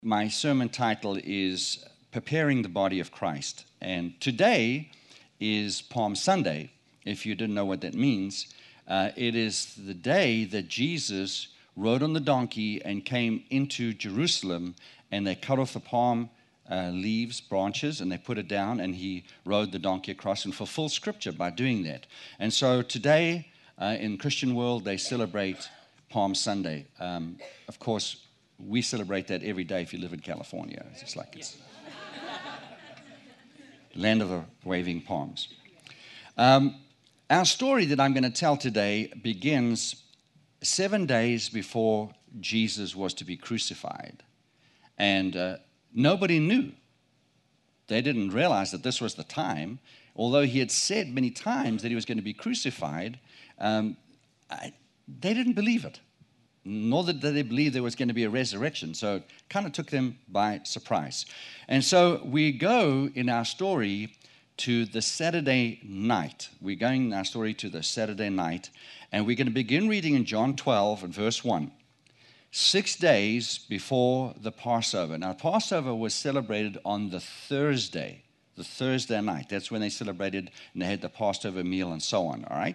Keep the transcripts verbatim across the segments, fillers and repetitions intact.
My sermon title is Preparing the Body of Christ. And today is Palm Sunday. If you didn't know what that means, uh, it is the day that Jesus rode on the donkey and came into Jerusalem, and they cut off the palm uh, leaves, branches, and they put it down, and he rode the donkey across and fulfilled Scripture by doing that. And so today, uh, in Christian world, they celebrate Palm Sunday. Um, of course, we celebrate that every day if you live in California. It's just like it's land of the waving palms. Um, our story that I'm going to tell today begins seven days before Jesus was to be crucified. And uh, nobody knew. They didn't realize that this was the time. Although he had said many times that he was going to be crucified, um, I, they didn't believe it. Nor did they believe there was going to be a resurrection. So it kind of took them by surprise. And so we go in our story to the Saturday night. We're going in our story to the Saturday night. And we're going to begin reading in John twelve and verse one. Six days before the Passover. Now, Passover was celebrated on the Thursday. The Thursday night. That's when they celebrated and they had the Passover meal and so on. All right?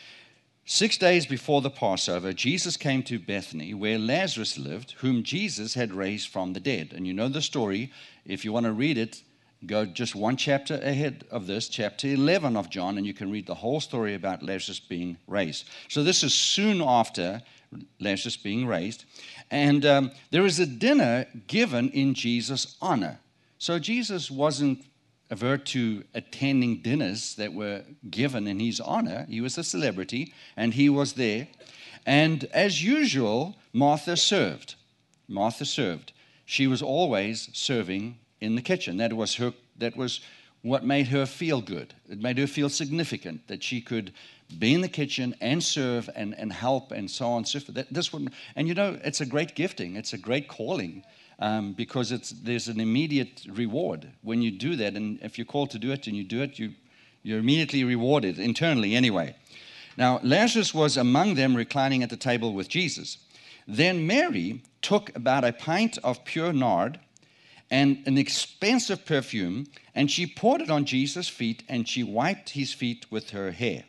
Six days before the Passover, Jesus came to Bethany, where Lazarus lived, whom Jesus had raised from the dead. And you know the story. If you want to read it, go just one chapter ahead of this, chapter eleven of John, and you can read the whole story about Lazarus being raised. So this is soon after Lazarus being raised. And um, there is a dinner given in Jesus' honor. So Jesus wasn't avert to attending dinners that were given in his honor. He was a celebrity, and he was there. And as usual, Martha served. Martha served. She was always serving in the kitchen. That was her. That was what made her feel good. It made her feel significant that she could be in the kitchen and serve and, and help and so on and so forth. That, this would, and you know, it's a great gifting. It's a great calling. Um, because it's there's an immediate reward when you do that. And if you're called to do it and you do it, you, you're immediately rewarded, internally anyway. Now, Lazarus was among them reclining at the table with Jesus. Then Mary took about a pint of pure nard and an expensive perfume, and she poured it on Jesus' feet, and she wiped his feet with her hair.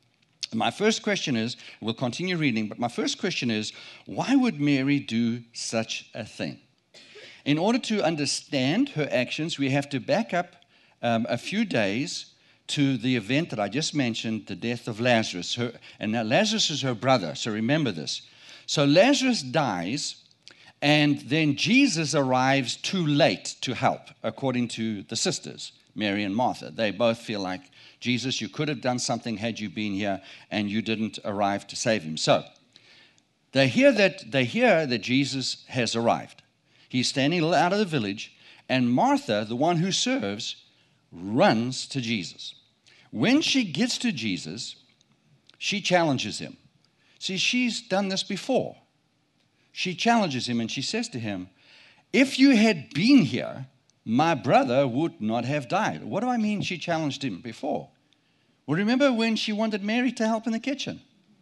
My first question is, we'll continue reading, but my first question is, why would Mary do such a thing? In order to understand her actions, we have to back up um, a few days to the event that I just mentioned, the death of Lazarus. Her, and now Lazarus is her brother, so remember this. So Lazarus dies, and then Jesus arrives too late to help, according to the sisters, Mary and Martha. They both feel like, Jesus, you could have done something had you been here, and you didn't arrive to save him. So they hear that, they hear that Jesus has arrived. He's standing a little out of the village, and Martha, the one who serves, runs to Jesus. When she gets to Jesus, she challenges him. See, she's done this before. She challenges him, and she says to him, if you had been here, my brother would not have died. What do I mean she challenged him before? Well, remember when she wanted Mary to help in the kitchen?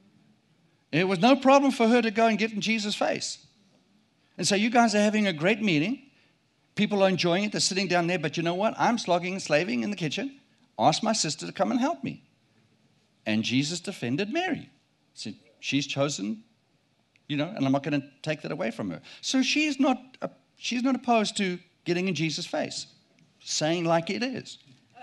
It was no problem for her to go and get in Jesus' face. And so you guys are having a great meeting. People are enjoying it. They're sitting down there. But you know what? I'm slogging and slaving in the kitchen. Ask my sister to come and help me. And Jesus defended Mary. Said, she's chosen, you know, and I'm not going to take that away from her. So she's not, uh, she's not opposed to getting in Jesus' face, saying like it is.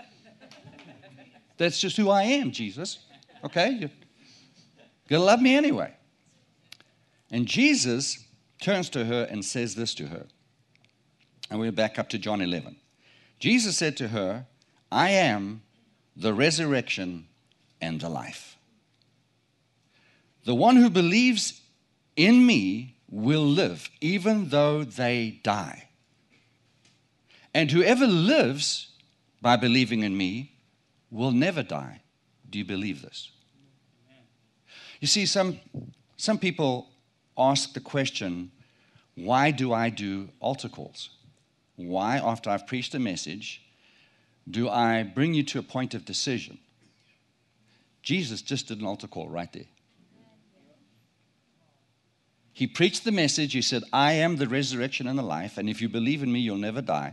That's just who I am, Jesus. Okay? You're going to love me anyway. And Jesus turns to her and says this to her. And we're back up to John eleven. Jesus said to her, I am the resurrection and the life. The one who believes in me will live, even though they die. And whoever lives by believing in me will never die. Do you believe this? You see, some, some people ask the question, why do I do altar calls? Why, after I've preached a message, do I bring you to a point of decision? Jesus just did an altar call right there. He preached the message. He said, I am the resurrection and the life, and if you believe in me, you'll never die.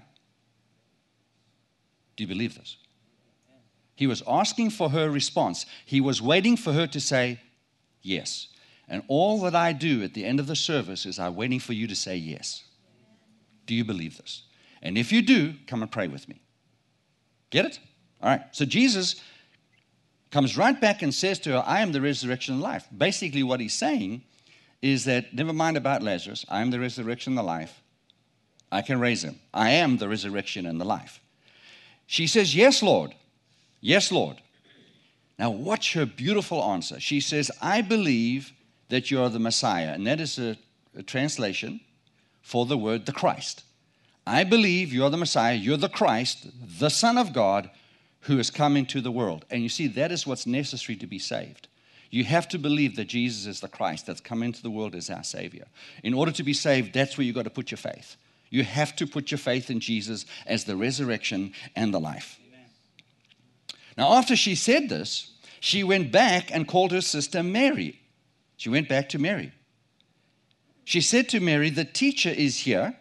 Do you believe this? He was asking for her response. He was waiting for her to say yes. And all that I do at the end of the service is I'm waiting for you to say yes. Do you believe this? And if you do, come and pray with me. Get it? All right. So Jesus comes right back and says to her, I am the resurrection and life. Basically what he's saying is that, never mind about Lazarus, I am the resurrection and the life. I can raise him. I am the resurrection and the life. She says, yes, Lord. Yes, Lord. Now watch her beautiful answer. She says, I believe that you are the Messiah. And that is a, a translation for the word the Christ. I believe you are the Messiah. You're the Christ, the Son of God, who has come into the world. And you see, that is what's necessary to be saved. You have to believe that Jesus is the Christ that's come into the world as our Savior. In order to be saved, that's where you've got to put your faith. You have to put your faith in Jesus as the resurrection and the life. Amen. Now, after she said this, she went back and called her sister Mary. She went back to Mary. She said to Mary, the teacher is here,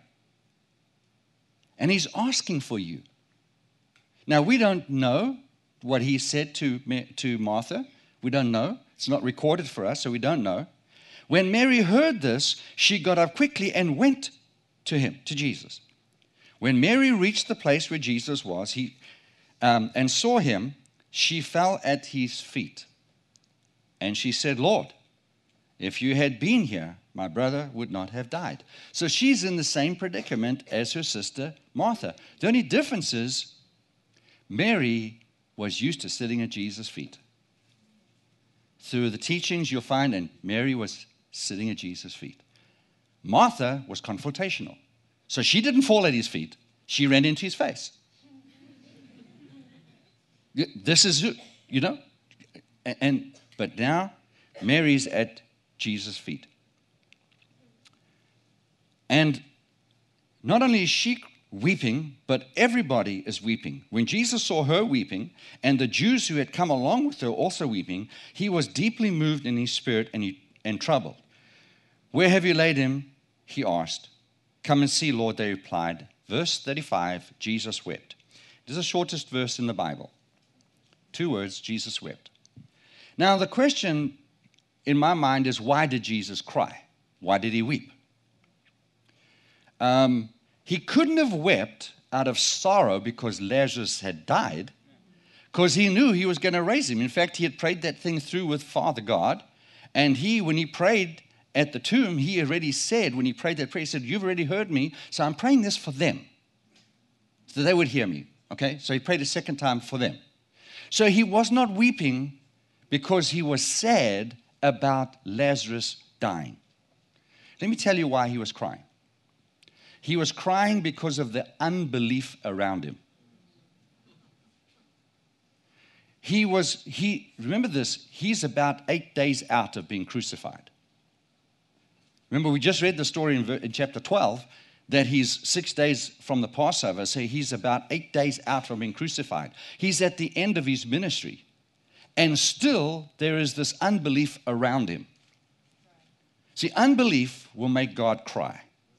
and he's asking for you. Now, we don't know what he said to, to Martha. We don't know. It's not recorded for us, so we don't know. When Mary heard this, she got up quickly and went to him, to Jesus. When Mary reached the place where Jesus was he, um, and saw him, she fell at his feet. And she said, Lord, if you had been here, my brother would not have died. So she's in the same predicament as her sister Martha. The only difference is Mary was used to sitting at Jesus' feet. Through the teachings you'll find, and Mary was sitting at Jesus' feet. Martha was confrontational. So she didn't fall at his feet. She ran into his face. This is, you know, and but now Mary's at Jesus' feet. And not only is she weeping, but everybody is weeping. When Jesus saw her weeping, and the Jews who had come along with her also weeping, he was deeply moved in his spirit and, he, and troubled. Where have you laid him? He asked. Come and see, Lord, they replied. Verse thirty-five, Jesus wept. It is the shortest verse in the Bible. Two words, Jesus wept. Now, the question in my mind is, why did Jesus cry? Why did he weep? Um, he couldn't have wept out of sorrow because Lazarus had died, because he knew he was going to raise him. In fact, he had prayed that thing through with Father God, and he, when he prayed at the tomb, he already said, when he prayed that prayer, he said, you've already heard me, so I'm praying this for them, so they would hear me, okay? So he prayed a second time for them. So he was not weeping because he was sad about Lazarus dying. Let me tell you why he was crying. He was crying because of the unbelief around him. He was, he, remember this, he's about eight days out of being crucified. Remember, we just read the story in, in chapter twelve that he's six days from the Passover, so he's about eight days out from being crucified. He's at the end of his ministry, and still there is this unbelief around him. See, unbelief will make God cry.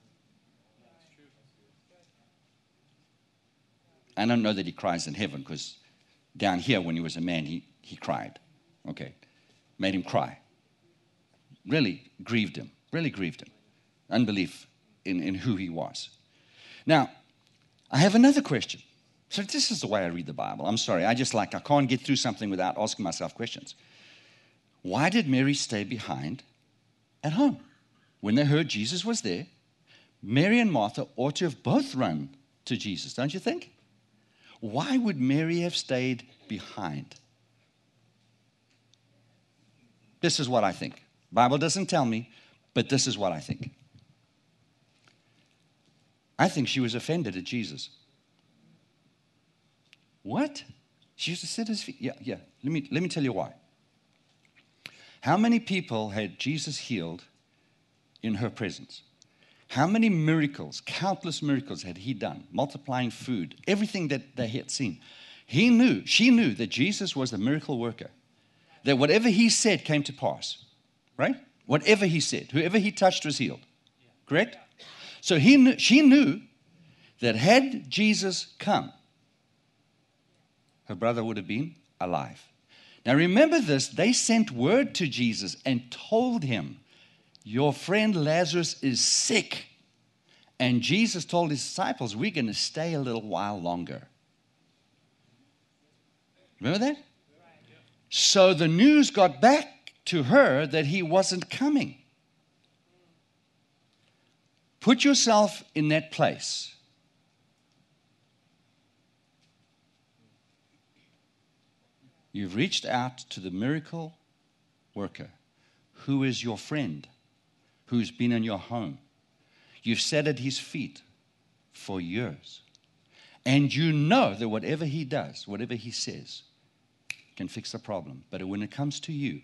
I don't know that he cries in heaven, because down here when he was a man, he, he cried. Okay. Made him cry. Really grieved him. Really grieved him. Unbelief in, in who he was. Now, I have another question. So this is the way I read the Bible. I'm sorry. I just like, I can't get through something without asking myself questions. Why did Mary stay behind at home? When they heard Jesus was there, Mary and Martha ought to have both run to Jesus, don't you think? Why would Mary have stayed behind? This is what I think. The Bible doesn't tell me, but this is what I think. I think she was offended at Jesus. What? She used to sit at his feet. Yeah, yeah. Let me, let me tell you why. How many people had Jesus healed in her presence? How many miracles, countless miracles had he done, multiplying food, everything that they had seen? He knew, she knew that Jesus was the miracle worker, that whatever he said came to pass, right? Whatever he said, whoever he touched was healed. Correct? So he knew, she knew that had Jesus come, her brother would have been alive. Now remember this, they sent word to Jesus and told him, your friend Lazarus is sick. And Jesus told his disciples, we're going to stay a little while longer. Remember that? So the news got back to her that he wasn't coming. Put yourself in that place. You've reached out to the miracle worker who is your friend, who's been in your home. You've sat at his feet for years. And you know that whatever he does, whatever he says, can fix the problem. But when it comes to you,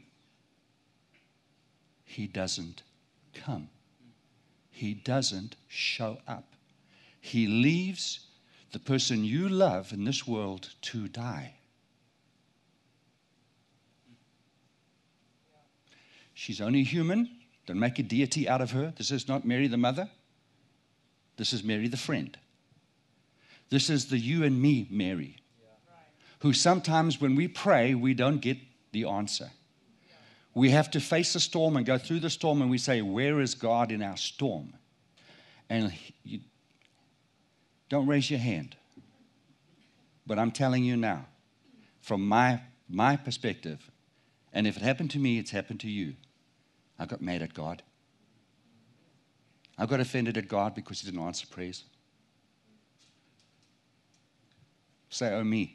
he doesn't come. He doesn't show up. He leaves the person you love in this world to die. She's only human. Don't make a deity out of her. This is not Mary the mother. This is Mary the friend. This is the you and me Mary, who sometimes when we pray, we don't get the answer. We have to face the storm and go through the storm, and we say, where is God in our storm? And you don't raise your hand. But I'm telling you now, from my, my perspective, and if it happened to me, it's happened to you. I got mad at God. I got offended at God because he didn't answer prayers. Say, oh me.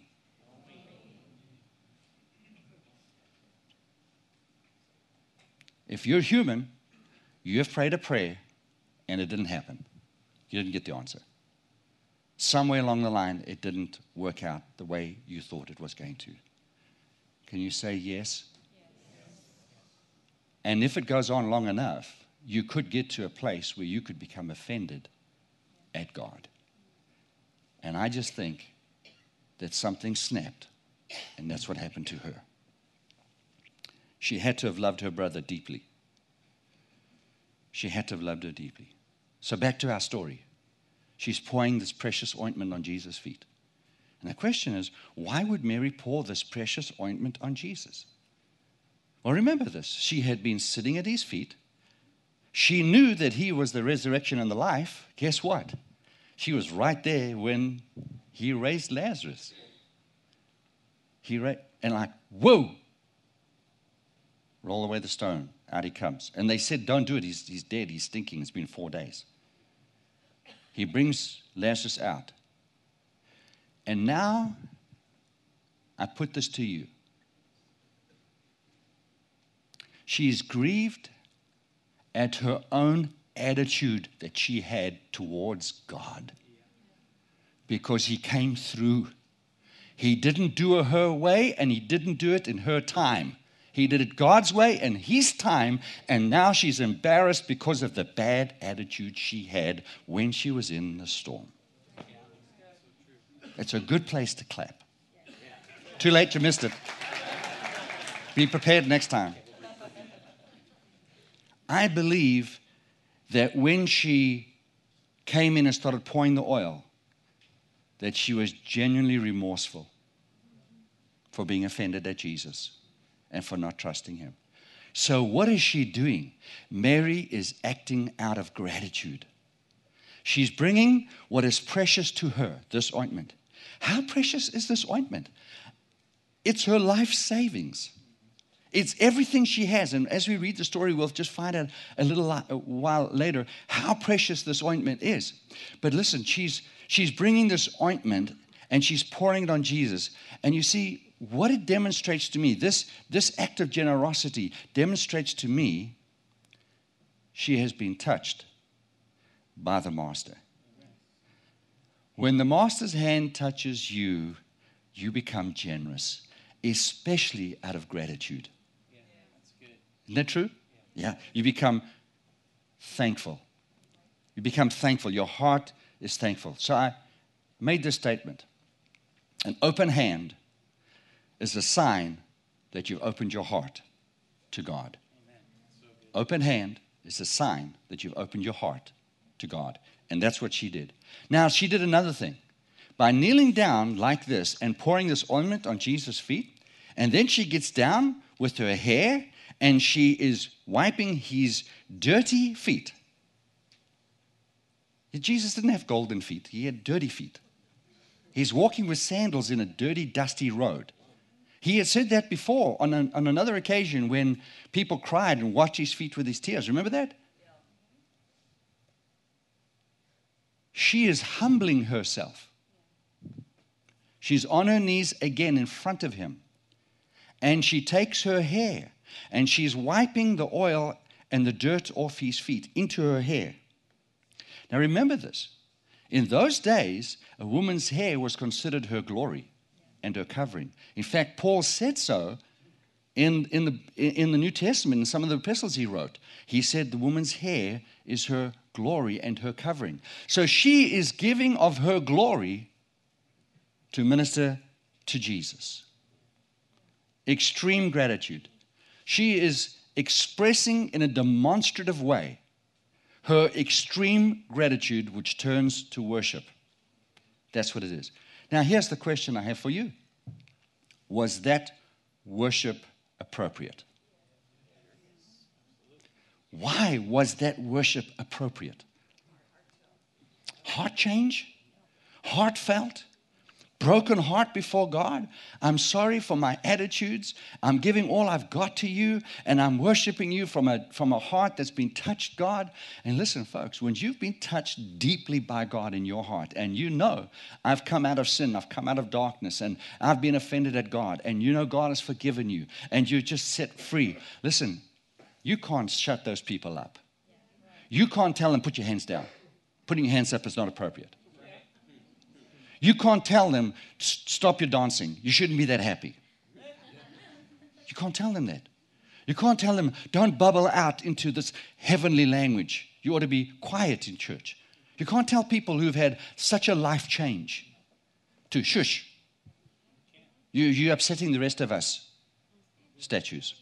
If you're human, you have prayed a prayer and it didn't happen. You didn't get the answer. Somewhere along the line, it didn't work out the way you thought it was going to. Can you say yes? Yes. And if it goes on long enough, you could get to a place where you could become offended at God. And I just think that something snapped, and that's what happened to her. She had to have loved her brother deeply. She had to have loved her deeply. So back to our story. She's pouring this precious ointment on Jesus' feet. And the question is, why would Mary pour this precious ointment on Jesus? Well, remember this. She had been sitting at his feet. She knew that he was the resurrection and the life. Guess what? She was right there when he raised Lazarus. He ra- and like, whoa! Roll away the stone. Out he comes. And they said, don't do it. He's, he's dead. He's stinking. It's been four days. He brings Lazarus out. And now, I put this to you. She is grieved at her own attitude that she had towards God. Because he came through. He didn't do it her way, and he didn't do it in her time. He did it God's way and his time, and now she's embarrassed because of the bad attitude she had when she was in the storm. It's a good place to clap. Too late, you missed it. Be prepared next time. I believe that when she came in and started pouring the oil, that she was genuinely remorseful for being offended at Jesus and for not trusting him. So what is she doing? Mary is acting out of gratitude. She's bringing what is precious to her, this ointment. How precious is this ointment? It's her life savings. It's everything she has. And as we read the story, we'll just find out a little a while later how precious this ointment is. But listen, she's she's bringing this ointment and she's pouring it on Jesus. And you see, what it demonstrates to me, this, this act of generosity demonstrates to me she has been touched by the Master. When the Master's hand touches you, you become generous, especially out of gratitude. Yeah, that's good. Isn't that true? Yeah. yeah. You become thankful. You become thankful. Your heart is thankful. So I made this statement. An open hand is a sign that you've opened your heart to God. Amen. So open hand is a sign that you've opened your heart to God. And that's what she did. Now, she did another thing. By kneeling down like this and pouring this ointment on Jesus' feet, and then she gets down with her hair and she is wiping his dirty feet. Jesus didn't have golden feet. He had dirty feet. He's walking with sandals in a dirty, dusty road. He had said that before on, an, on another occasion when people cried and washed his feet with his tears. Remember that? Yeah. She is humbling herself. She's on her knees again in front of him. And she takes her hair and she's wiping the oil and the dirt off his feet into her hair. Now remember this. In those days, a woman's hair was considered her glory and her covering. In fact, Paul said so in, in, the, in the New Testament, in some of the epistles he wrote. He said the woman's hair is her glory and her covering. So she is giving of her glory to minister to Jesus. Extreme gratitude. She is expressing in a demonstrative way her extreme gratitude, which turns to worship. That's what it is. Now, here's the question I have for you. Was that worship appropriate? Why was that worship appropriate? Heart change? Heartfelt? Broken heart before God. I'm sorry for my attitudes. I'm giving all I've got to you, and I'm worshiping you from a, from a heart that's been touched, God. And listen, folks, when you've been touched deeply by God in your heart, and you know, I've come out of sin, I've come out of darkness, and I've been offended at God, and you know God has forgiven you, and you're just set free. Listen, you can't shut those people up. You can't tell them, put your hands down. Putting your hands up is not appropriate. You can't tell them, stop your dancing. You shouldn't be that happy. You can't tell them that. You can't tell them, don't bubble out into this heavenly language. You ought to be quiet in church. You can't tell people who've had such a life change to shush. You, you're upsetting the rest of us, statues.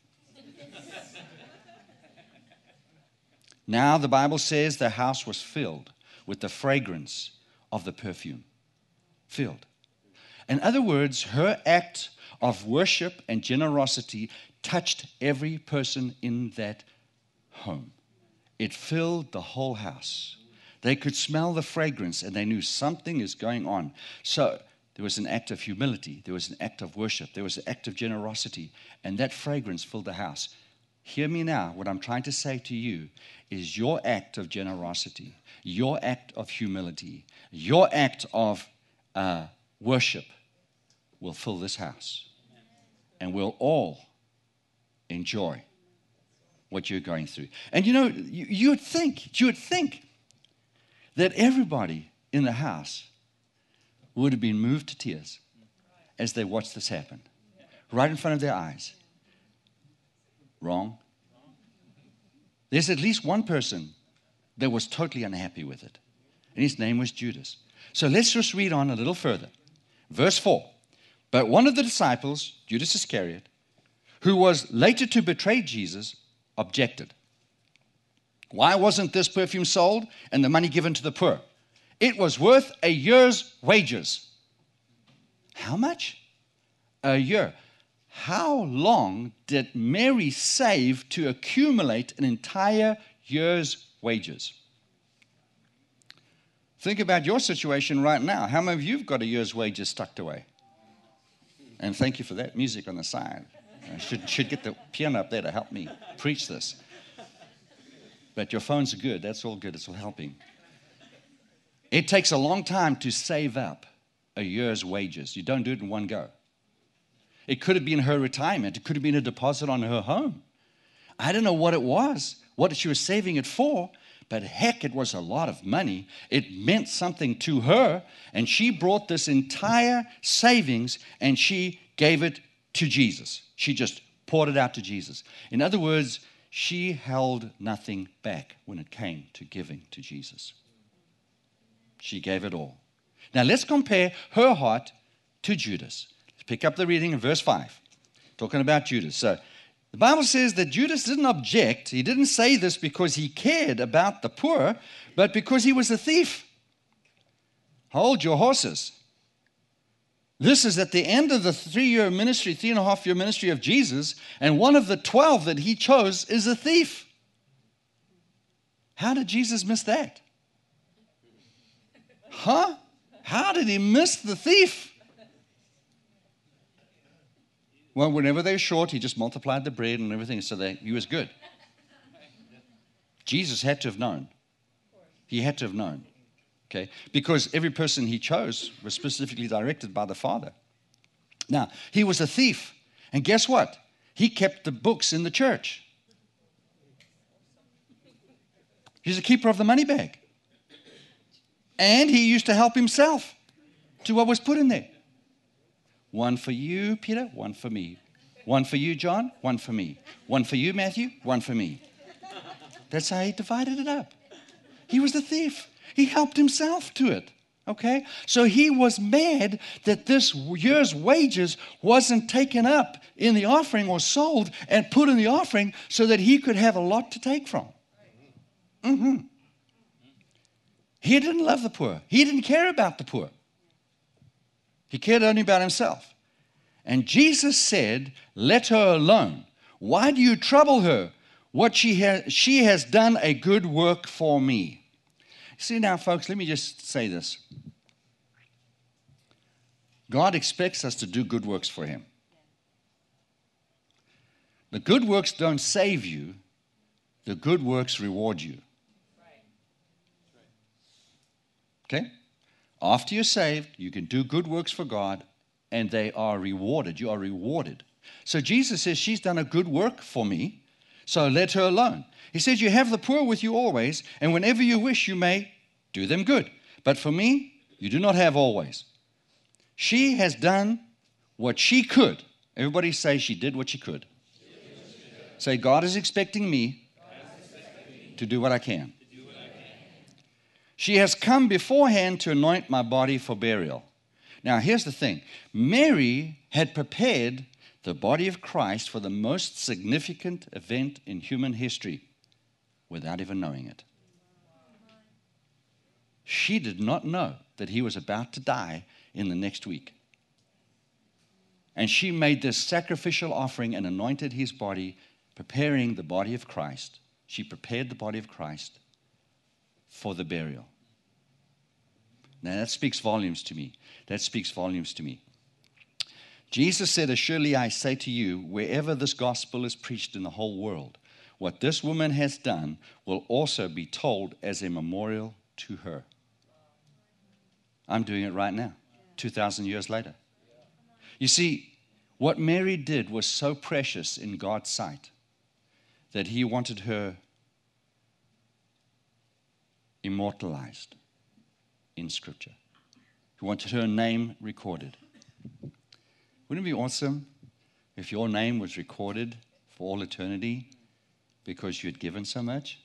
Now the Bible says the house was filled with the fragrance of the perfume. Filled. In other words, her act of worship and generosity touched every person in that home. It filled the whole house. They could smell the fragrance and they knew something is going on. So there was an act of humility. There was an act of worship. There was an act of generosity. And that fragrance filled the house. Hear me now. What I'm trying to say to you is your act of generosity, your act of humility, your act of Uh, worship will fill this house, and we'll all enjoy what you're going through. And you know, you, you would think, you would think that everybody in the house would have been moved to tears as they watched this happen, right in front of their eyes. Wrong. There's at least one person that was totally unhappy with it, and his name was Judas. So let's just read on a little further. Verse four. But one of the disciples, Judas Iscariot, who was later to betray Jesus, objected. Why wasn't this perfume sold and the money given to the poor? It was worth a year's wages. How much? A year. How long did Mary save to accumulate an entire year's wages? Think about your situation right now. How many of you have got a year's wages tucked away? And thank you for that music on the side. I should, should get the piano up there to help me preach this. But your phones are good. That's all good. It's all helping. It takes a long time to save up a year's wages. You don't do it in one go. It could have been her retirement. It could have been a deposit on her home. I don't know what it was, what she was saving it for. But heck, it was a lot of money. It meant something to her. And she brought this entire savings and she gave it to Jesus. She just poured it out to Jesus. In other words, she held nothing back when it came to giving to Jesus. She gave it all. Now let's compare her heart to Judas. Let's pick up the reading in verse five. Talking about Judas. So The Bible says that Judas didn't object. He didn't say this because he cared about the poor, but because he was a thief. Hold your horses. This is at the end of the three-year ministry, three and a half year ministry of Jesus, and one of the twelve that he chose is a thief. How did Jesus miss that? Huh? How did he miss the thief? Well, whenever they were short, he just multiplied the bread and everything, so that he was good. Jesus had to have known. He had to have known. Okay? Because every person he chose was specifically directed by the Father. Now, he was a thief. And guess what? He kept the books in the church. He's a keeper of the money bag. And he used to help himself to what was put in there. One for you, Peter, one for me. One for you, John, one for me. One for you, Matthew, one for me. That's how he divided it up. He was the thief. He helped himself to it. Okay? So he was mad that this year's wages wasn't taken up in the offering or sold and put in the offering so that he could have a lot to take from. Mm-hmm. He didn't love the poor. He didn't care about the poor. He cared only about himself. And Jesus said, let her alone. Why do you trouble her? What she has, she has done a good work for me. See now, folks, let me just say this. God expects us to do good works for him. The good works don't save you. The good works reward you. Okay? After you're saved, you can do good works for God, and they are rewarded. You are rewarded. So Jesus says, she's done a good work for me, so let her alone. He says, you have the poor with you always, and whenever you wish, you may do them good. But for me, you do not have always. She has done what she could. Everybody say she did what she could. Say, God is expecting me to do what I can. She has come beforehand to anoint my body for burial. Now, here's the thing. Mary had prepared the body of Christ for the most significant event in human history without even knowing it. She did not know that he was about to die in the next week. And she made this sacrificial offering and anointed his body, preparing the body of Christ. She prepared the body of Christ for the burial. Now that speaks volumes to me. That speaks volumes to me. Jesus said, as surely I say to you, wherever this gospel is preached in the whole world, what this woman has done will also be told as a memorial to her. I'm doing it right now, two thousand years later. You see, what Mary did was so precious in God's sight that he wanted her immortalized in Scripture. He wanted her name recorded. Wouldn't it be awesome if your name was recorded for all eternity because you had given so much?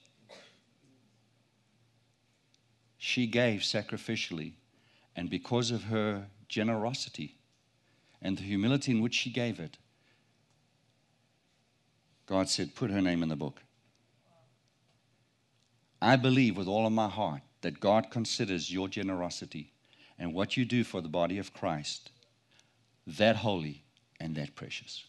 She gave sacrificially, and because of her generosity and the humility in which she gave it, God said, put her name in the book. I believe with all of my heart that God considers your generosity and what you do for the body of Christ that holy and that precious.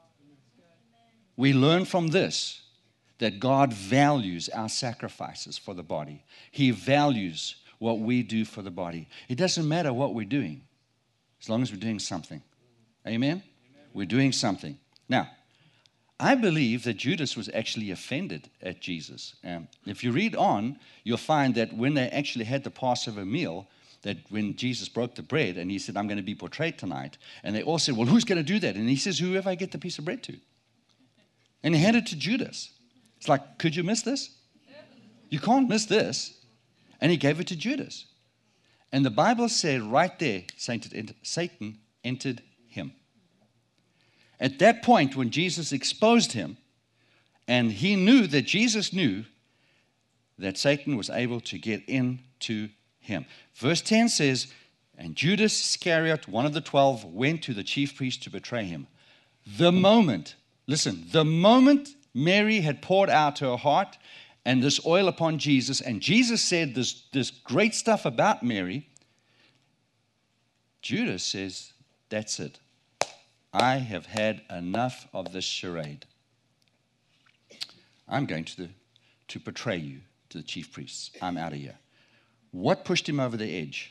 We learn from this that God values our sacrifices for the body. He values what we do for the body. It doesn't matter what we're doing, as long as we're doing something. Amen? Amen. We're doing something. Now, I believe that Judas was actually offended at Jesus. Um, if you read on, you'll find that when they actually had the Passover meal, that when Jesus broke the bread and he said, I'm going to be portrayed tonight, and they all said, well, who's going to do that? And he says, whoever I get the piece of bread to. And he handed it to Judas. It's like, could you miss this? You can't miss this. And he gave it to Judas. And the Bible said right there, Satan entered him. At that point, when Jesus exposed him, and he knew that Jesus knew that Satan was able to get into him. Verse ten says, and Judas Iscariot, one of the twelve, went to the chief priest to betray him. The moment Listen, the moment Mary had poured out her heart and this oil upon Jesus, and Jesus said this, this great stuff about Mary, Judas says, that's it. I have had enough of this charade. I'm going to, the, to betray you to the chief priests. I'm out of here. What pushed him over the edge?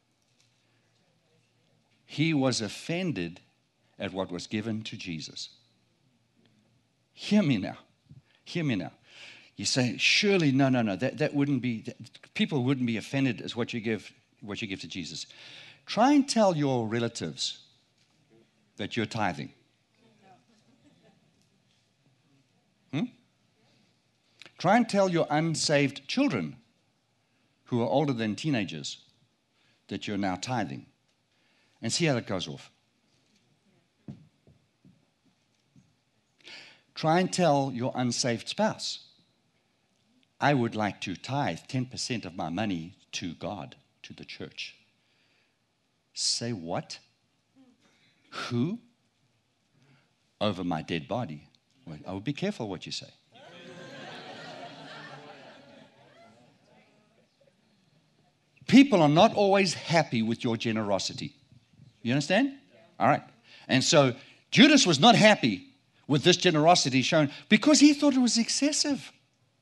He was offended at what was given to Jesus. Hear me now. Hear me now. You say, surely, no, no, no, that, that wouldn't be, that, people wouldn't be offended as what you give, what you give to Jesus. Try and tell your relatives that you're tithing. Hmm? Try and tell your unsaved children who are older than teenagers that you're now tithing. And see how that goes off. Try and tell your unsaved spouse, I would like to tithe ten percent of my money to God, to the church. Say what? Who? Over my dead body. Well, I would be careful what you say. People are not always happy with your generosity. You understand? All right. And so Judas was not happy with this generosity shown because he thought it was excessive.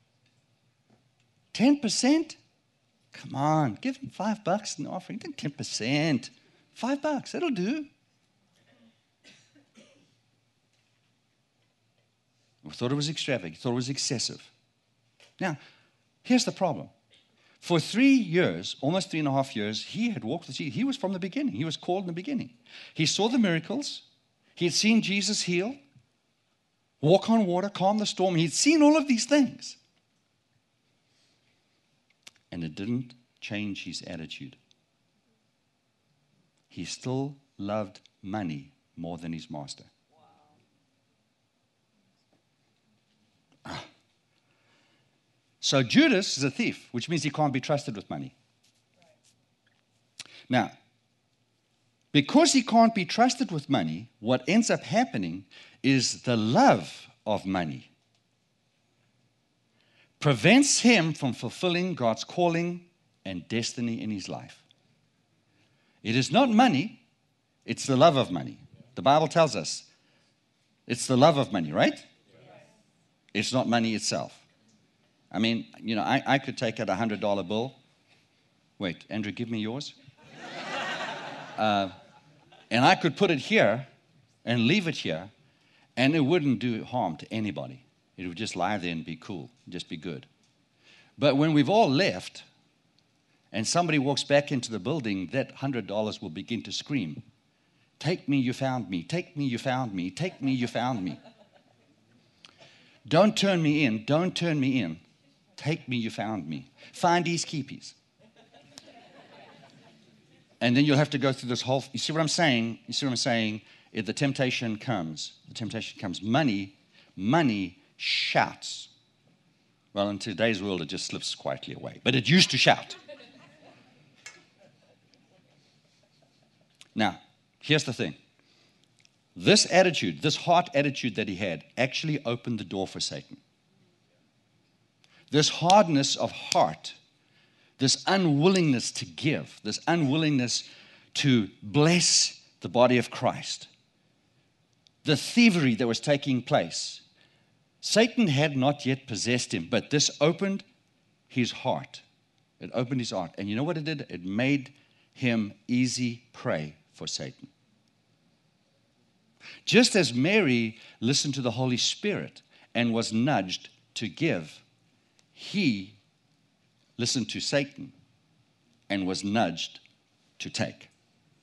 ten percent? Come on, give him five bucks in the offering. Then ten percent. Five bucks, that'll do. We thought it was extravagant, thought it was excessive. Now, here's the problem. For three years, almost three and a half years, he had walked with Jesus. He was from the beginning. He was called in the beginning. He saw the miracles. He had seen Jesus heal, walk on water, calm the storm. He had seen all of these things. And it didn't change his attitude. He still loved money more than his master. Ah. So Judas is a thief, which means he can't be trusted with money. Now, because he can't be trusted with money, what ends up happening is the love of money prevents him from fulfilling God's calling and destiny in his life. It is not money, it's the love of money. The Bible tells us it's the love of money, right? Yes. It's not money itself. I mean, you know, I, I could take out a one hundred dollar bill. Wait, Andrew, give me yours. uh, and I could put it here and leave it here, and it wouldn't do harm to anybody. It would just lie there and be cool, just be good. But when we've all left, and somebody walks back into the building, that one hundred dollars will begin to scream, take me, you found me. Take me, you found me. Take me, you found me. Don't turn me in. Don't turn me in. Take me, you found me. Find these keepies. And then you'll have to go through this whole, you see what I'm saying? You see what I'm saying? If the temptation comes, the temptation comes. Money, money shouts. Well, in today's world, it just slips quietly away. But it used to shout. Now, here's the thing. This attitude, this heart attitude that he had, actually opened the door for Satan. This hardness of heart, this unwillingness to give, this unwillingness to bless the body of Christ, the thievery that was taking place. Satan had not yet possessed him, but this opened his heart. It opened his heart. And you know what it did? It made him easy prey for Satan. Just as Mary listened to the Holy Spirit and was nudged to give, he listened to Satan and was nudged to take.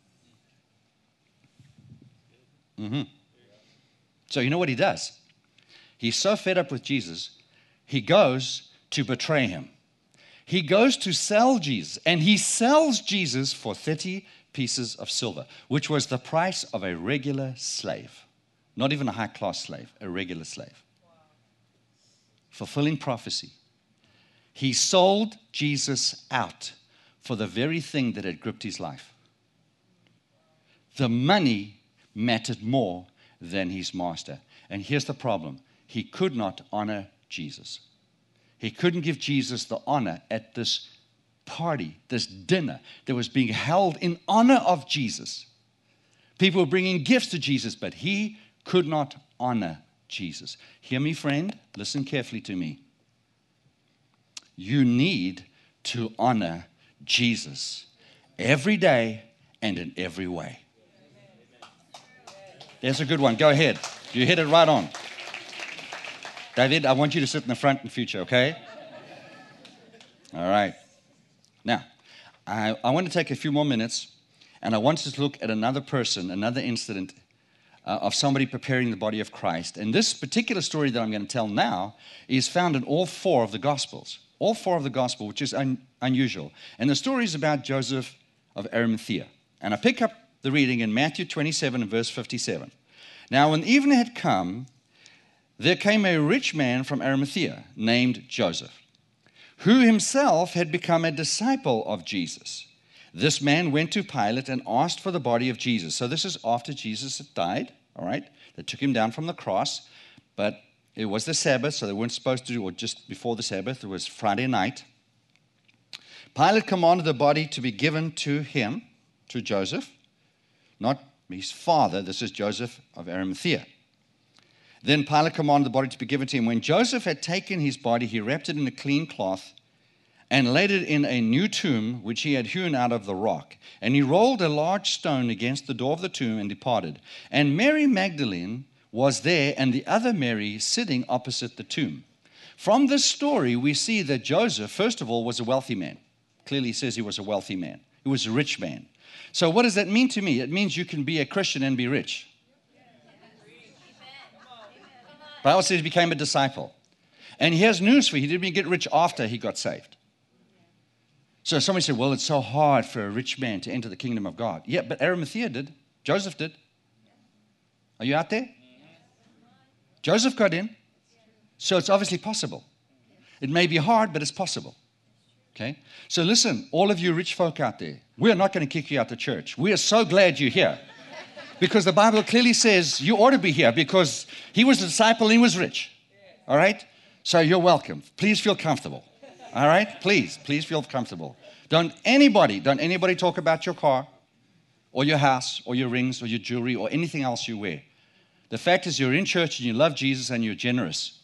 Mm-hmm. So you know what he does? He's so fed up with Jesus, he goes to betray him. He goes to sell Jesus, and he sells Jesus for thirty pieces of silver, which was the price of a regular slave. Not even a high-class slave, a regular slave. Wow. Fulfilling prophecy. He sold Jesus out for the very thing that had gripped his life. The money mattered more than his master. And here's the problem. He could not honor Jesus. He couldn't give Jesus the honor at this party, this dinner that was being held in honor of Jesus. People were bringing gifts to Jesus, but he could not honor Jesus. Hear me, friend. Listen carefully to me. You need to honor Jesus every day and in every way. There's a good one. Go ahead. You hit it right on. David, I want you to sit in the front in future, okay? All right. Now, I, I want to take a few more minutes, and I want us to look at another person, another incident uh, of somebody preparing the body of Christ. And this particular story that I'm going to tell now is found in all four of the Gospels. All four of the Gospels, which is un, unusual. And the story is about Joseph of Arimathea. And I pick up the reading in Matthew twenty-seven and verse fifty-seven. Now, when evening had come, there came a rich man from Arimathea named Joseph, who himself had become a disciple of Jesus. This man went to Pilate and asked for the body of Jesus. So this is after Jesus had died, all right? They took him down from the cross, but it was the Sabbath, so they weren't supposed to do, or just before the Sabbath, it was Friday night. Pilate commanded the body to be given to him, to Joseph, not his father. This is Joseph of Arimathea. Then Pilate commanded the body to be given to him. When Joseph had taken his body, he wrapped it in a clean cloth and laid it in a new tomb, which he had hewn out of the rock. And he rolled a large stone against the door of the tomb and departed. And Mary Magdalene was there, and the other Mary sitting opposite the tomb. From this story, we see that Joseph, first of all, was a wealthy man. Clearly says he was a wealthy man. He was a rich man. So what does that mean to me? It means you can be a Christian and be rich. The Bible says he became a disciple. And he has news for you. He didn't get rich after he got saved. So somebody said, well, it's so hard for a rich man to enter the kingdom of God. Yeah, but Arimathea did. Joseph did. Are you out there? Joseph got in. So it's obviously possible. It may be hard, but it's possible. Okay? So listen, all of you rich folk out there, we're not going to kick you out of church. We are so glad you're here. Because the Bible clearly says you ought to be here because he was a disciple and he was rich. All right? So you're welcome. Please feel comfortable. All right? Please, please feel comfortable. Don't anybody, don't anybody talk about your car or your house or your rings or your jewelry or anything else you wear. The fact is you're in church and you love Jesus and you're generous.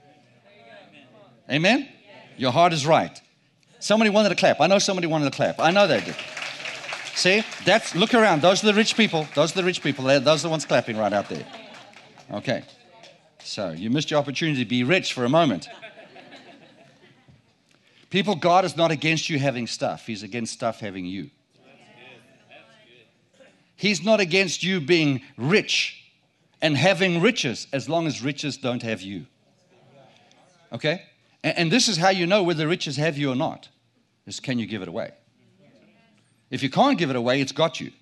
Amen? Amen? Your heart is right. Somebody wanted to clap. I know somebody wanted to clap. I know they did. See, that's, look around. Those are the rich people. Those are the rich people. Those are the ones clapping right out there. Okay. So you missed your opportunity to be rich for a moment. People, God is not against you having stuff. He's against stuff having you. He's not against you being rich and having riches as long as riches don't have you. Okay? And, and this is how you know whether riches have you or not. Is can you give it away? If you can't give it away, it's got you.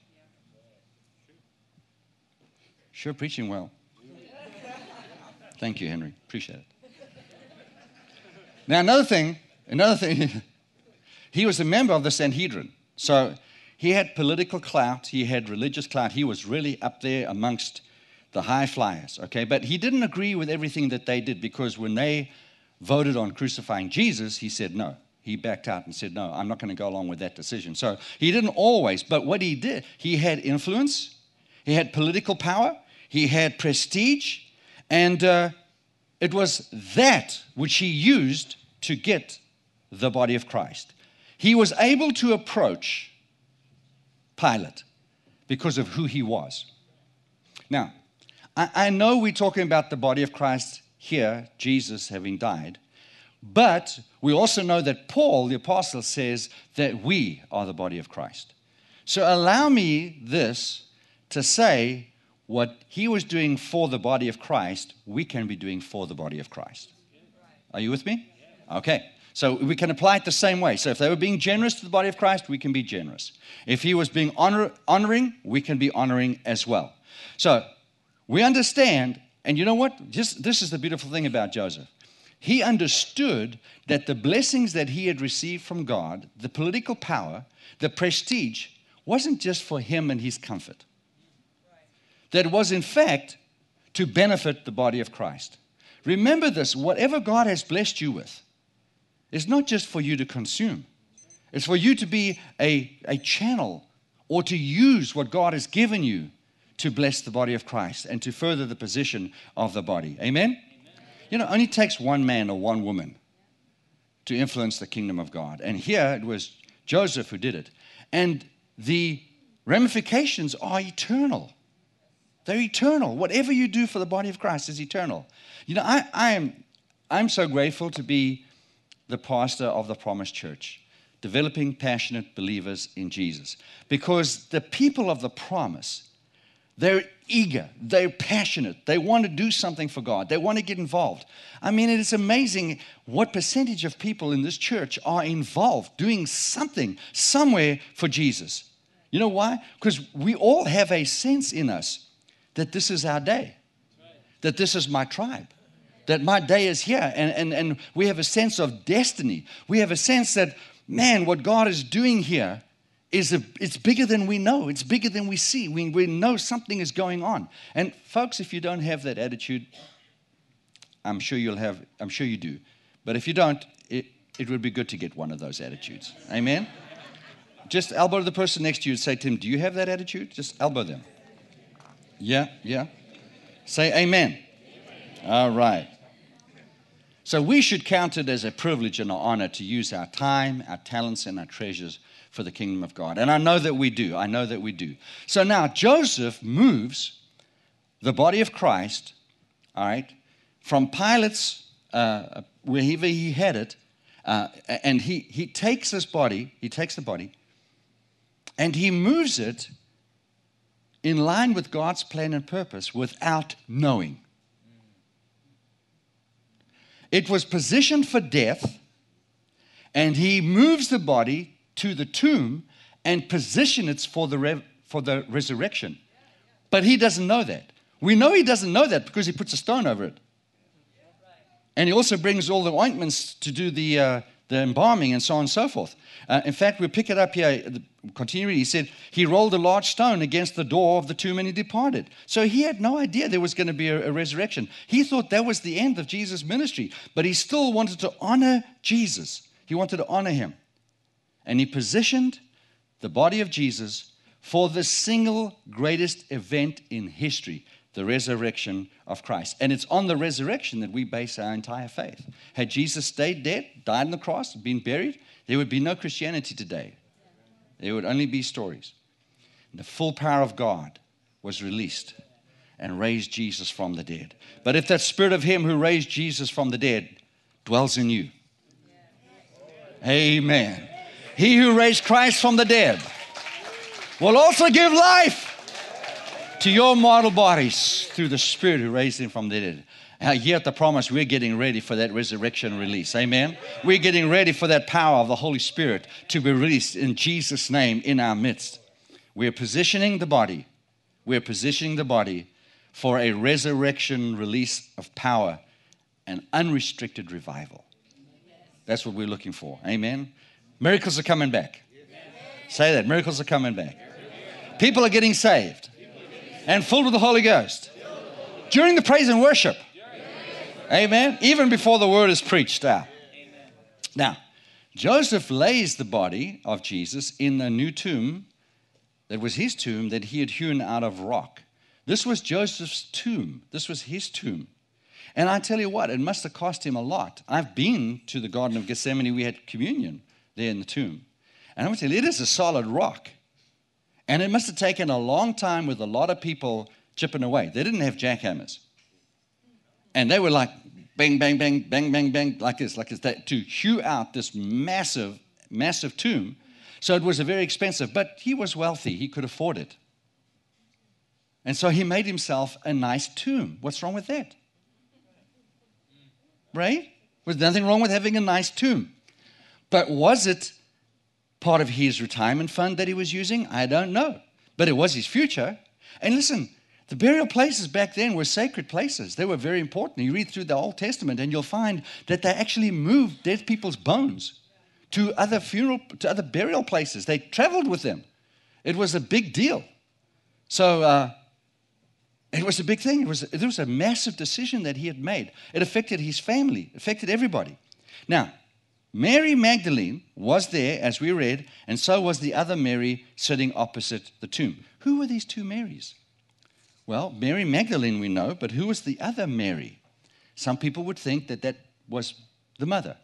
Sure preaching well. Thank you, Henry. Appreciate it. Now, another thing, another thing, he was a member of the Sanhedrin. So he had political clout. He had religious clout. He was really up there amongst the high flyers, okay? But he didn't agree with everything that they did because when they voted on crucifying Jesus, he said no. He backed out and said, no, I'm not going to go along with that decision. So he didn't always, but what he did, he had influence, he had political power, he had prestige, and uh, it was that which he used to get the body of Christ. He was able to approach Pilate because of who he was. Now, I, I know we're talking about the body of Christ here, Jesus having died, but we also know that Paul, the apostle, says that we are the body of Christ. So allow me this to say what he was doing for the body of Christ, we can be doing for the body of Christ. Are you with me? Okay. So we can apply it the same way. So if they were being generous to the body of Christ, we can be generous. If he was being honor, honoring, we can be honoring as well. So we understand, and you know what? Just, this is the beautiful thing about Joseph. He understood that the blessings that he had received from God, the political power, the prestige, wasn't just for him and his comfort. That was, in fact, to benefit the body of Christ. Remember this, whatever God has blessed you with is not just for you to consume. It's for you to be a, a channel or to use what God has given you to bless the body of Christ and to further the position of the body. Amen? Amen. You know, it only takes one man or one woman to influence the kingdom of God. And here it was Joseph who did it. And the ramifications are eternal. They're eternal. Whatever you do for the body of Christ is eternal. You know, I, I am I'm so grateful to be the pastor of the Promised Church, developing passionate believers in Jesus. Because the people of the promise, they're eager, they're passionate, they want to do something for God, they want to get involved. I mean, it is amazing what percentage of people in this church are involved doing something, somewhere for Jesus. You know why? Because we all have a sense in us that this is our day, that this is my tribe, that my day is here, and, and, and we have a sense of destiny. We have a sense that, man, what God is doing here is a, it's bigger than we know. It's bigger than we see. We, we know something is going on. And folks, if you don't have that attitude, I'm sure you'll have, I'm sure you do. But if you don't, it, it would be good to get one of those attitudes. Amen? Just elbow the person next to you and say to him, do you have that attitude? Just elbow them. Yeah, yeah. Say amen. Amen. All right. So we should count it as a privilege and an honor to use our time, our talents, and our treasures for the kingdom of God. And I know that we do. I know that we do. So now Joseph moves the body of Christ, all right, from Pilate's, uh, wherever he had it, uh, and he, he takes this body, he takes the body, and he moves it in line with God's plan and purpose without knowing. It was positioned for death, and he moves the body to the tomb and position it for the, re- for the resurrection. But he doesn't know that. We know he doesn't know that because he puts a stone over it. And he also brings all the ointments to do the, uh, the embalming and so on and so forth. Uh, in fact, we pick it up here, continue reading. He said, he rolled a large stone against the door of the tomb and he departed. So he had no idea there was going to be a, a resurrection. He thought that was the end of Jesus' ministry, but he still wanted to honor Jesus. He wanted to honor him. And he positioned the body of Jesus for the single greatest event in history, the resurrection of Christ. And it's on the resurrection that we base our entire faith. Had Jesus stayed dead, died on the cross, been buried, there would be no Christianity today. There would only be stories. And the full power of God was released and raised Jesus from the dead. But if that spirit of him who raised Jesus from the dead dwells in you, amen. He who raised Christ from the dead will also give life to your mortal bodies through the Spirit who raised him from the dead. Uh, here at the Promise, we're getting ready for that resurrection release. Amen? We're getting ready for that power of the Holy Spirit to be released in Jesus' name in our midst. We're positioning the body. We're positioning the body for a resurrection release of power and unrestricted revival. That's what we're looking for. Amen? Miracles are coming back. Say that. Miracles are coming back. People are getting saved and filled with the Holy Ghost during the praise and worship. Amen. Even before the word is preached out. Now, Joseph lays the body of Jesus in a new tomb that was his tomb that he had hewn out of rock. This was Joseph's tomb. This was his tomb. And I tell you what, it must have cost him a lot. I've been to the Garden of Gethsemane. We had communion there in the tomb. And I'm going to tell you, it is a solid rock. And it must have taken a long time with a lot of people chipping away. They didn't have jackhammers. And they were like bang, bang, bang, bang, bang, bang, like this, like this, to hew out this massive, massive tomb. So it was a very expensive, but he was wealthy. He could afford it. And so he made himself a nice tomb. What's wrong with that? Right? There's nothing wrong with having a nice tomb. But was it part of his retirement fund that he was using? I don't know. But it was his future. And listen, the burial places back then were sacred places. They were very important. You read through the Old Testament and you'll find that they actually moved dead people's bones to other funeral, to other burial places. They traveled with them. It was a big deal. So uh, It was a big thing. It was, it was a massive decision that he had made. It affected his family, affected everybody. Now, Mary Magdalene was there, as we read, and so was the other Mary sitting opposite the tomb. Who were these two Marys? Well, Mary Magdalene we know, but who was the other Mary? Some people would think that that was the mother.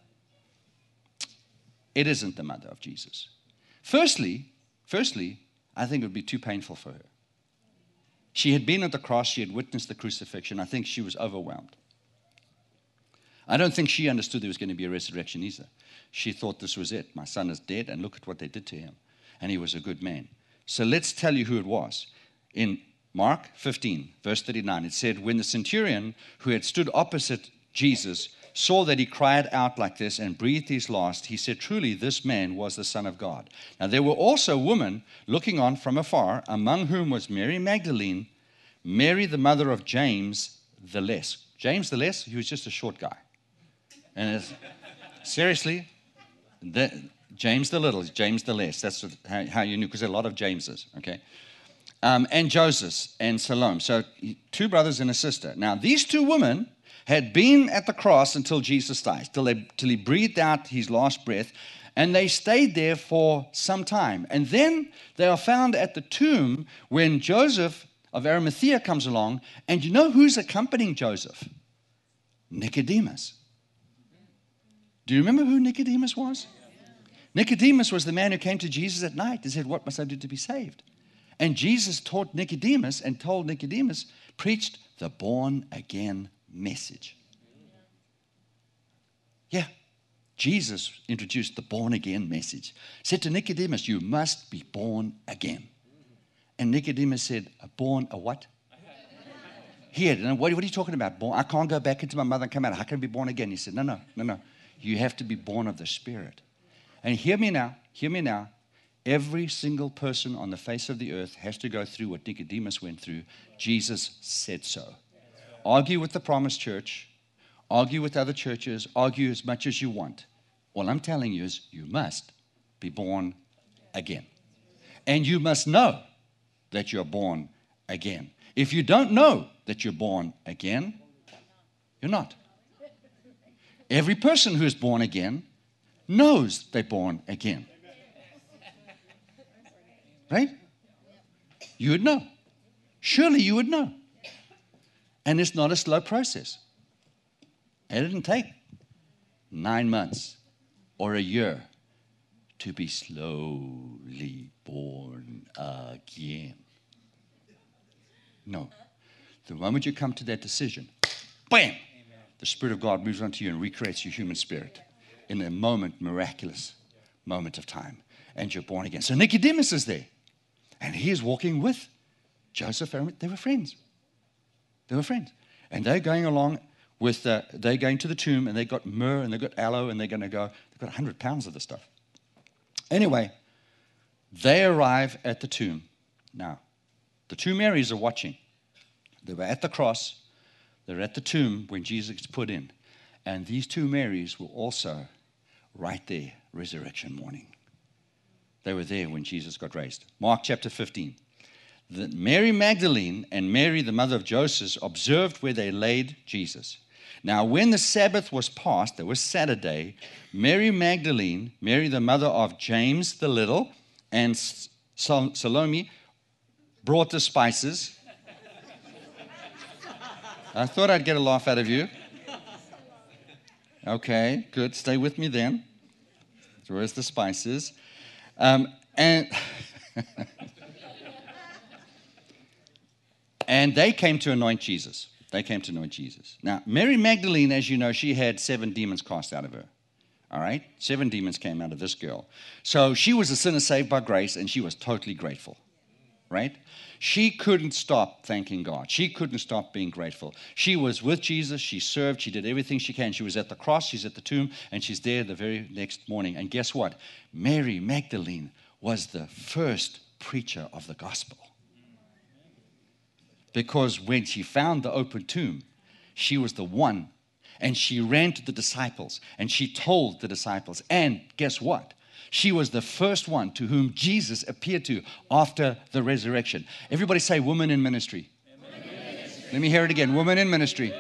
It isn't the mother of Jesus. Firstly, firstly, I think it would be too painful for her. She had been at the cross. She had witnessed the crucifixion. I think she was overwhelmed. I don't think she understood there was going to be a resurrection either. She thought this was it. My son is dead, and look at what they did to him. And he was a good man. So let's tell you who it was. In Mark fifteen, verse thirty-nine, it said, when the centurion who had stood opposite Jesus saw that he cried out like this and breathed his last, he said, truly, this man was the Son of God. Now, there were also women looking on from afar, among whom was Mary Magdalene, Mary, the mother of James the Less. James the Less, he was just a short guy. And it's, seriously, the, James the Little, James the Less. That's what, how, how you knew, because there are a lot of Jameses, okay? Um, and Joseph and Salome. So two brothers and a sister. Now, these two women had been at the cross until Jesus died, till, they, till he breathed out his last breath, and they stayed there for some time. And then they are found at the tomb when Joseph of Arimathea comes along, and you know who's accompanying Joseph? Nicodemus. Do you remember who Nicodemus was? Nicodemus was the man who came to Jesus at night and said, what must I do to be saved? And Jesus taught Nicodemus and told Nicodemus, preached the born again message. Yeah, Jesus introduced the born again message. Said to Nicodemus, you must be born again. And Nicodemus said, a born a what? He had, what, what are you talking about? Born, I can't go back into my mother and come out. How can I be born again? He said, no, no, no, no. You have to be born of the Spirit. And hear me now, hear me now. Every single person on the face of the earth has to go through what Nicodemus went through. Jesus said so. Argue with the Promised Church, argue with other churches, argue as much as you want. All I'm telling you is you must be born again. And you must know that you're born again. If you don't know that you're born again, you're not. Every person who is born again knows they're born again. Right? You would know. Surely you would know. And it's not a slow process. It didn't take nine months or a year to be slowly born again. No. The moment you come to that decision, bam, the Spirit of God moves onto you and recreates your human spirit in a moment, miraculous moment of time. And you're born again. So Nicodemus is there. And he is walking with Joseph. They were friends. They were friends. And they're going along with, uh, they're going to the tomb, and they got myrrh, and they got aloe, and they're going to go, they've got one hundred pounds of this stuff. Anyway, they arrive at the tomb. Now, the two Marys are watching. They were at the cross. They're at the tomb when Jesus gets put in. And these two Marys were also right there, resurrection morning. They were there when Jesus got raised. Mark chapter fifteen. The Mary Magdalene and Mary, the mother of Joseph, observed where they laid Jesus. Now, when the Sabbath was past, it was Saturday, Mary Magdalene, Mary, the mother of James the Little, and Salome brought the spices. I thought I'd get a laugh out of you. Okay, good. Stay with me then. So where's the spices? Um, and... And they came to anoint Jesus. They came to anoint Jesus. Now, Mary Magdalene, as you know, she had seven demons cast out of her. All right? Seven demons came out of this girl. So she was a sinner saved by grace, and she was totally grateful. Right? She couldn't stop thanking God. She couldn't stop being grateful. She was with Jesus. She served. She did everything she can. She was at the cross. She's at the tomb. And she's there the very next morning. And guess what? Mary Magdalene was the first preacher of the gospel. Because when she found the open tomb, she was the one. And she ran to the disciples. And she told the disciples. And guess what? She was the first one to whom Jesus appeared to after the resurrection. Everybody say woman in ministry. Let me hear it again. Women in ministry.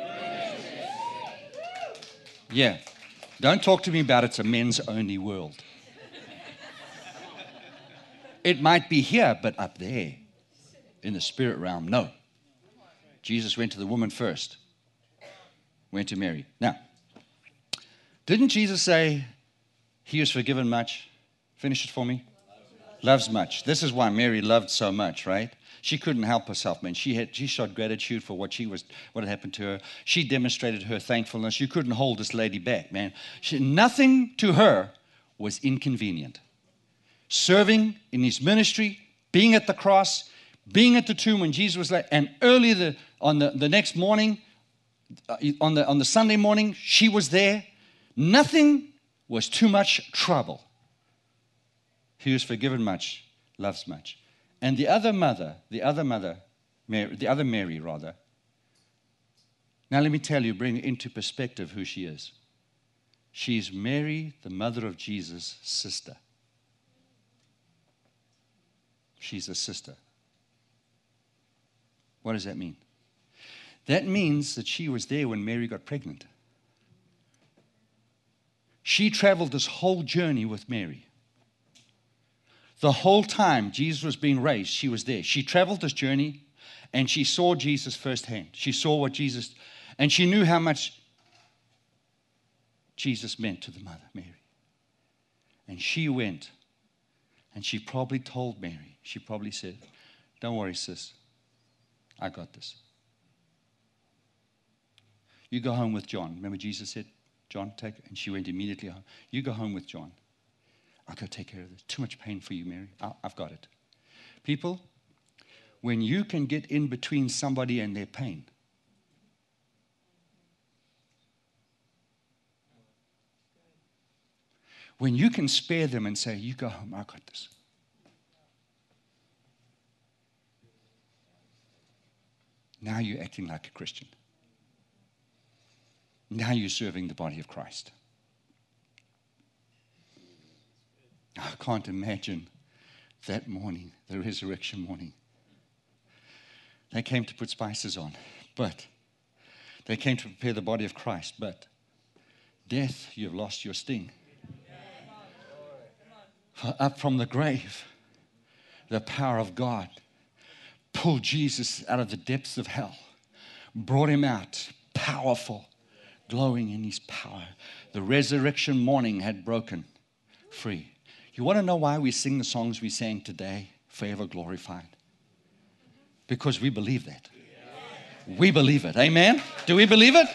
Yeah. Don't talk to me about it's a men's only world. It might be here, but up there in the spirit realm, no. Jesus went to the woman first. Went to Mary. Now, didn't Jesus say he was forgiven much? Finish it for me. Loves much. This is why Mary loved so much, right? She couldn't help herself, man. She had she showed gratitude for what she was, what had happened to her. She demonstrated her thankfulness. You couldn't hold this lady back, man. She, nothing to her was inconvenient. Serving in his ministry, being at the cross, being at the tomb when Jesus was there, and early the, on the, the next morning, uh, on the on the Sunday morning, she was there. Nothing was too much trouble. He was forgiven much, loves much. And the other mother, the other mother, Mary, the other Mary rather. Now let me tell you, bring into perspective who she is. She's Mary, the mother of Jesus' sister. She's a sister. What does that mean? That means that she was there when Mary got pregnant. She traveled this whole journey with Mary. The whole time Jesus was being raised, she was there. She traveled this journey and she saw Jesus firsthand. She saw what Jesus, and she knew how much Jesus meant to the mother, Mary. And she went and she probably told Mary, she probably said, don't worry, sis, I got this. You go home with John. Remember Jesus said, John, take it. And she went immediately home. You go home with John. I'll go take care of this. Too much pain for you, Mary. I've got it. People, when you can get in between somebody and their pain, when you can spare them and say, you go home, I've got this. Now you're acting like a Christian. Now you're serving the body of Christ. I can't imagine that morning, the resurrection morning. They came to put spices on, but they came to prepare the body of Christ, but death, you've lost your sting. For up from the grave, the power of God pulled Jesus out of the depths of hell, brought him out, powerful, glowing in his power. The resurrection morning had broken free. You want to know why we sing the songs we sang today, Forever Glorified? Because we believe that. We believe it. Amen? Do we believe it?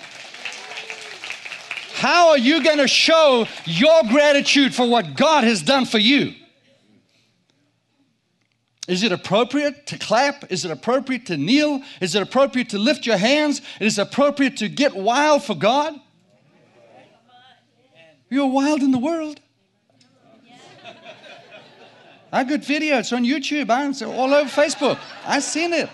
How are you going to show your gratitude for what God has done for you? Is it appropriate to clap? Is it appropriate to kneel? Is it appropriate to lift your hands? Is it appropriate to get wild for God? You're wild in the world. I got video. It's on YouTube. It's all over Facebook. I've seen it.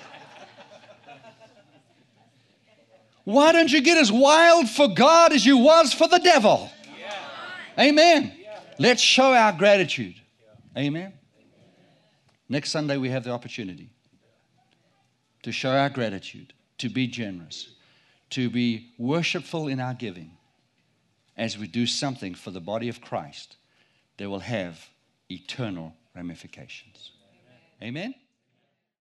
Why don't you get as wild for God as you was for the devil? Yeah. Amen. Yeah. Let's show our gratitude. Yeah. Amen. Next Sunday we have the opportunity to show our gratitude, to be generous, to be worshipful in our giving as we do something for the body of Christ that will have eternal ramifications. Amen. Amen?